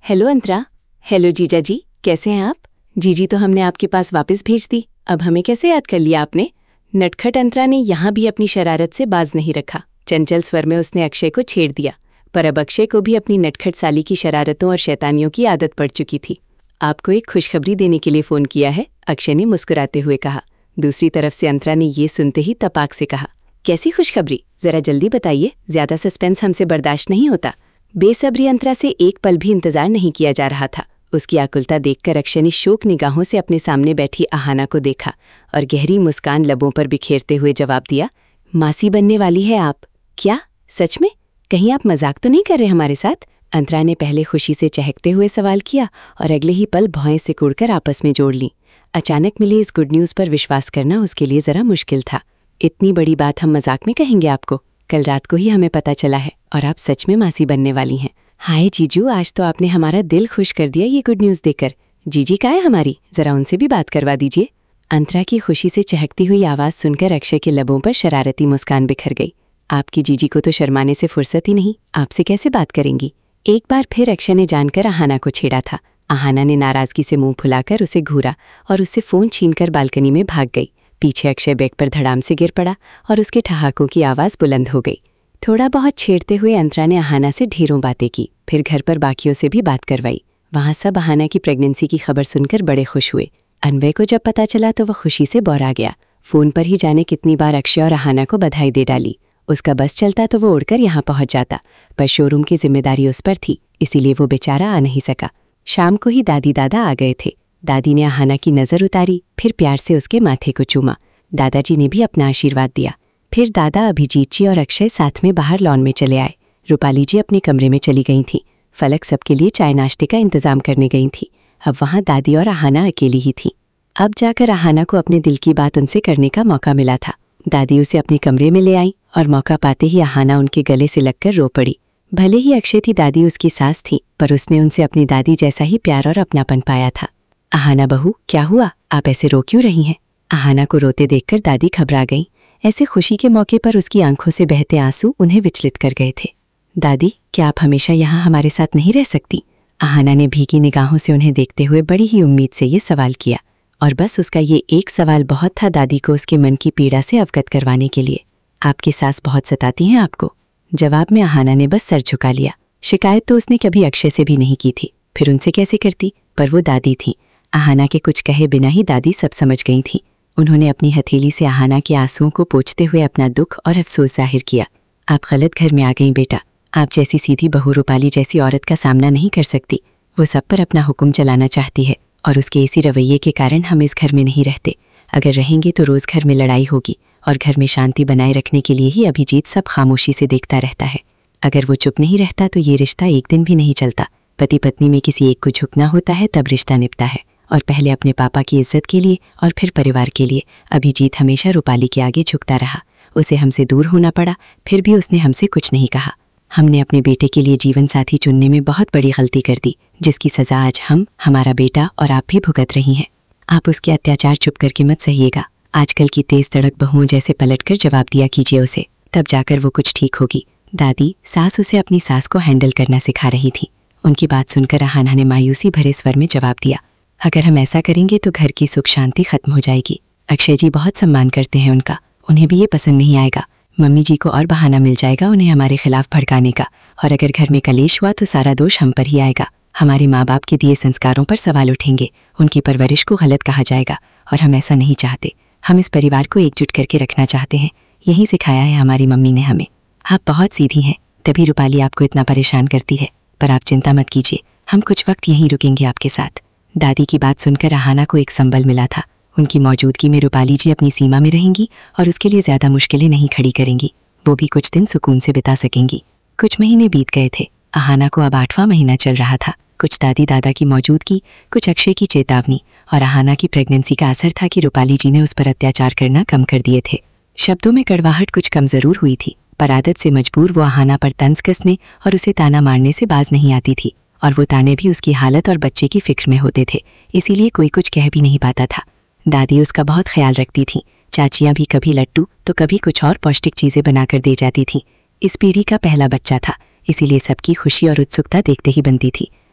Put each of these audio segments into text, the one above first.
Hello अंतरा। Hello जीजा जी, कैसे हैं आप? जीजी तो हमने आपके पास वापस भेज दी, अब हमें कैसे याद कर लिया आपने? नटखट अंतरा ने यहाँ भी अपनी शरारत से बाज नहीं रखा। चंचल स्वर में उसने अक्षय को छेड़ दिया, पर अब अक्षय को भी अपनी नटखट साली की शरारतों और शैतानियों की आदत पड़ चुकी थी। आपको एक खुशखबरी देने के लिए फ़ोन किया है, अक्षय ने मुस्कुराते हुए कहा। दूसरी तरफ से अंतरा ने ये सुनते ही तपाक से कहा, कैसी खुशखबरी? जरा जल्दी बताइए, ज्यादा सस्पेंस हमसे बर्दाश्त नहीं होता। बेसब्री अंतरा से एक पल भी इंतजार नहीं किया जा रहा था। उसकी आकुलता देखकर अक्षय ने शोक निगाहों से अपने सामने बैठी आहाना को देखा और गहरी मुस्कान लबों पर बिखेरते हुए जवाब दिया, मासी बनने वाली है आप? क्या सच में? कहीं आप मजाक तो नहीं कर रहे हमारे साथ? अंतरा ने पहले खुशी से चहकते हुए सवाल किया और अगले ही पल भौएं सिकुड़कर आपस में जोड़ ली। अचानक मिली इस गुड न्यूज़ पर विश्वास करना उसके लिए जरा मुश्किल था। इतनी बड़ी बात हम मजाक में कहेंगे आपको? कल रात को ही हमें पता चला है और आप सच में मासी बनने वाली हैं। हाय जीजू, आज तो आपने हमारा दिल खुश कर दिया ये गुड न्यूज़ देकर। जीजी कहाँ है हमारी? जरा उनसे भी बात करवा दीजिए। अंतरा की खुशी से चहकती हुई आवाज़ सुनकर अक्षय के लबों पर शरारती मुस्कान बिखर गई। आपकी जीजी को तो शर्माने से फुर्सत ही नहीं, आपसे कैसे बात करेंगी? एक बार फिर अक्षय ने जानकर आहाना को छेड़ा था। आहाना ने नाराज़गी से मुंह फुलाकर उसे घूरा और उससे फ़ोन छीनकर बालकनी में भाग गई। पीछे अक्षय बेड पर धड़ाम से गिर पड़ा और उसके ठहाकों की आवाज़ बुलंद हो गई। थोड़ा बहुत छेड़ते हुए अंतरा ने आहाना से ढेरों बातें की, फिर घर पर बाकियों से भी बात करवाई। वहाँ सब आहाना की प्रेगनेंसी की खबर सुनकर बड़े खुश हुए। अन्वय को जब पता चला तो वह खुशी से बौरा गया। फ़ोन पर ही जाने कितनी बार अक्षय और आहाना को बधाई दे डाली। उसका बस चलता तो वो उड़कर यहाँ पहुँच जाता, पर शोरूम की जिम्मेदारी उस पर थी, इसीलिए वो बेचारा आ नहीं सका। शाम को ही दादी दादा आ गए थे। दादी ने आहाना की नज़र उतारी, फिर प्यार से उसके माथे को चूमा। दादाजी ने भी अपना आशीर्वाद दिया। फिर दादा, अभिजीत जी और अक्षय साथ में बाहर लॉन में चले आए। रूपाली जी अपने कमरे में चली गई थीं। फलक सबके लिए चाय नाश्ते का इंतजाम करने गई थी। अब वहाँ दादी और आहाना अकेली ही थी। अब जाकर आहाना को अपने दिल की बात उनसे करने का मौका मिला था। दादी उसे अपने कमरे में ले आई और मौका पाते ही आहाना उनके गले से लगकर रो पड़ी। भले ही अक्षय थी दादी उसकी सास थी, पर उसने उनसे अपनी दादी जैसा ही प्यार और अपनापन पाया था। आहाना बहू, क्या हुआ? आप ऐसे रो क्यों रही हैं? आहाना को रोते देखकर दादी घबरा गई। ऐसे खुशी के मौके पर उसकी आंखों से बहते आंसू उन्हें विचलित कर गए थे। दादी, क्या आप हमेशा यहाँ हमारे साथ नहीं रह सकती? आहाना ने भीगी निगाहों से उन्हें देखते हुए बड़ी ही उम्मीद से ये सवाल किया, और बस उसका ये एक सवाल बहुत था दादी को उसके मन की पीड़ा से अवगत करवाने के लिए। आपकी सास बहुत सताती हैं आपको? जवाब में आहाना ने बस सर झुका लिया। शिकायत तो उसने कभी अक्षय से भी नहीं की थी, फिर उनसे कैसे करती? पर वो दादी थी। आहाना के कुछ कहे बिना ही दादी सब समझ गई थी। उन्होंने अपनी हथेली से आहाना के आंसुओं को पोंछते हुए अपना दुख और अफसोस जाहिर किया। आप गलत घर में आ गई बेटा। आप जैसी सीधी बहू रूपाली जैसी औरत का सामना नहीं कर सकती। वो सब पर अपना हुक्म चलाना चाहती है और उसके इसी रवैये के कारण हम इस घर में नहीं रहते। अगर रहेंगे तो रोज़ घर में लड़ाई होगी और घर में शांति बनाए रखने के लिए ही अभिजीत सब खामोशी से देखता रहता है। अगर वो चुप नहीं रहता तो ये रिश्ता एक दिन भी नहीं चलता। पति पत्नी में किसी एक को झुकना होता है, तब रिश्ता निभता है, और पहले अपने पापा की इज्जत के लिए और फिर परिवार के लिए। अभिजीत हमेशा रूपाली के आगे झुकता रहा। उसे हमसे दूर होना पड़ा, फिर भी उसने हमसे कुछ नहीं कहा। हमने अपने बेटे के लिए जीवन साथी चुनने में बहुत बड़ी गलती कर दी, जिसकी सज़ा आज हम, हमारा बेटा और आप भी भुगत रही हैं। आप उसके अत्याचार चुप करके मत सहिएगा। आजकल की तेज तड़क बहुओं जैसे पलटकर जवाब दिया कीजिए उसे, तब जाकर वो कुछ ठीक होगी। दादी, सास उसे अपनी सास को हैंडल करना सिखा रही थी। उनकी बात सुनकर आहाना ने मायूसी भरे स्वर में जवाब दिया, अगर हम ऐसा करेंगे तो घर की सुख शांति खत्म हो जाएगी। अक्षय जी बहुत सम्मान करते हैं उनका, उन्हें भी ये पसंद नहीं आएगा। मम्मी जी को और बहाना मिल जाएगा उन्हें हमारे खिलाफ भड़काने का, और अगर घर में कलेश हुआ तो सारा दोष हम पर ही आएगा। हमारे माँ बाप के दिए संस्कारों पर सवाल उठेंगे, उनकी परवरिश को गलत कहा जाएगा, और हम ऐसा नहीं चाहते। हम इस परिवार को एकजुट करके रखना चाहते हैं। यही सिखाया है हमारी मम्मी ने हमें। आप बहुत सीधी हैं, तभी रूपाली आपको इतना परेशान करती है। पर आप चिंता मत कीजिए, हम कुछ वक्त यहीं रुकेंगे आपके साथ। दादी की बात सुनकर आहाना को एक संबल मिला था। उनकी मौजूदगी में रूपाली जी अपनी सीमा में रहेंगी और उसके लिए ज़्यादा मुश्किलें नहीं खड़ी करेंगी। वो भी कुछ दिन सुकून से बिता सकेंगी। कुछ महीने बीत गए थे। आहाना को अब 8वां महीना चल रहा था। कुछ दादी दादा की मौजूदगी, कुछ अक्षय की चेतावनी और आहाना की प्रेगनेंसी का असर था कि रूपाली जी ने उस पर अत्याचार करना कम कर दिए थे। शब्दों में कड़वाहट कुछ कम ज़रूर हुई थी, पर आदत से मजबूर वो आहाना पर तंज कसने और उसे ताना मारने से बाज नहीं आती थी, और वो ताने भी उसकी हालत और बच्चे की फिक्र में होते थे, इसीलिए कोई कुछ कह भी नहीं पाता था। दादी उसका बहुत ख्याल रखती थी। चाचियाँ भी कभी लट्टू तो कभी कुछ और पौष्टिक चीज़ें बनाकर दे जाती थीं। इस पीढ़ी का पहला बच्चा था, इसीलिए सबकी खुशी और उत्सुकता देखते ही बनती थी।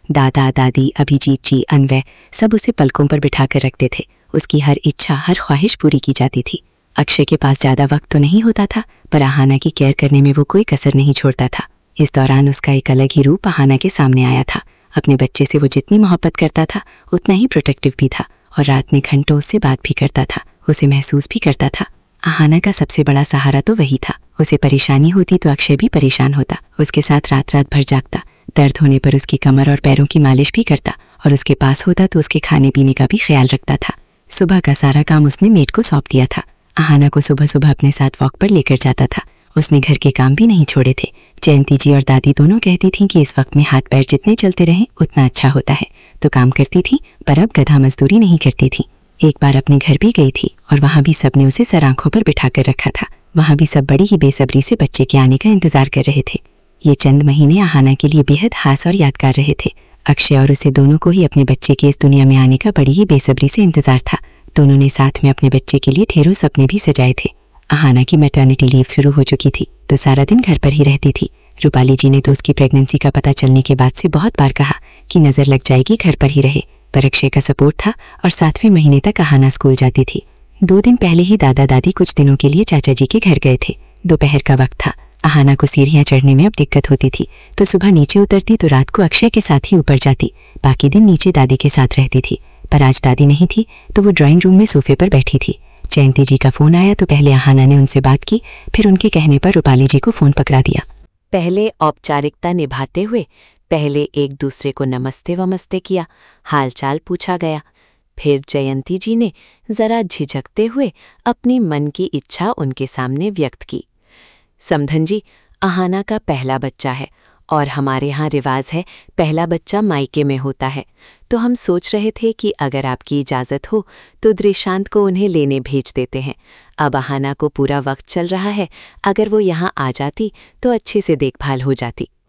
दादा दादी, अभिजीत जी, अन्वय सब उसे पलकों पर बिठाकर रखते थे। उसकी हर इच्छा, हर ख्वाहिश पूरी की जाती थी। अक्षय के पास ज़्यादा वक्त तो नहीं होता था, पर आहाना की केयर करने में वो कोई कसर नहीं छोड़ता था। इस दौरान उसका एक अलग ही रूप आहाना के सामने आया था। अपने बच्चे से वो जितनी मोहब्बत करता था उतना ही प्रोटेक्टिव भी था, और रात में घंटों उससे बात भी करता था, उसे महसूस भी करता था। आहाना का सबसे बड़ा सहारा तो वही था। उसे परेशानी होती तो अक्षय भी परेशान होता, उसके साथ रात रात भर जागता, दर्द होने पर उसकी कमर और पैरों की मालिश भी करता, और उसके पास होता तो उसके खाने पीने का भी ख्याल रखता था। सुबह का सारा काम उसने मेड को सौंप दिया था। आहाना को सुबह सुबह अपने साथ वॉक पर लेकर जाता था। उसने घर के काम भी नहीं छोड़े थे। जयंती जी और दादी दोनों कहती थीं कि इस वक्त में हाथ पैर जितने चलते रहें उतना अच्छा होता है, तो काम करती थी, पर अब गधा मजदूरी नहीं करती थी। एक बार अपने घर भी गई थी, और वहाँ भी सबने उसे सर आंखों पर बिठा कर रखा था। वहाँ भी सब बड़ी ही बेसब्री से बच्चे के आने का इंतजार कर रहे थे। ये चंद महीने आहाना के लिए बेहद खास और यादगार रहे थे। अक्षय और उसे दोनों को ही अपने बच्चे के इस दुनिया में आने का बड़ी ही बेसब्री से इंतजार था। दोनों ने साथ में अपने बच्चे के लिए ढेरों सपने भी सजाए थे। आहाना की मैटर्निटी लीव शुरू हो चुकी थी, तो सारा दिन घर पर ही रहती थी। रूपाली जी ने तो उसकी प्रेगनेंसी का पता चलने के बाद से बहुत बार कहा कि नज़र लग जाएगी, घर पर ही रहे, पर अक्षय का सपोर्ट था, और 7वें महीने तक आहाना स्कूल जाती थी। 2 दिन पहले ही दादा दादी कुछ दिनों के लिए चाचा जी के घर गए थे। दोपहर का वक्त था। आहाना को सीढ़ियाँ चढ़ने में अब दिक्कत होती थी, तो सुबह नीचे उतरती तो रात को अक्षय के साथ ही ऊपर जाती। बाकी दिन नीचे दादी के साथ रहती थी, पर आज दादी नहीं थी, तो वो ड्राइंग रूम में सोफे पर बैठी थी। जयंती जी का फ़ोन आया तो पहले आहाना ने उनसे बात की, फिर उनके कहने पर रूपाली जी को फ़ोन पकड़ा दिया। पहले औपचारिकता निभाते हुए पहले एक दूसरे को नमस्ते वमस्ते किया, हालचाल पूछा गया। फिर जयंती जी ने जरा झिझकते हुए अपनी मन की इच्छा उनके सामने व्यक्त की। समधन जी, आहाना का पहला बच्चा है, और हमारे यहाँ रिवाज है पहला बच्चा मायके में होता है, तो हम सोच रहे थे कि अगर आपकी इजाज़त हो तो दृशांत को उन्हें लेने भेज देते हैं। अब आहाना को पूरा वक्त चल रहा है, अगर वो यहाँ आ जाती तो अच्छे से देखभाल हो जाती।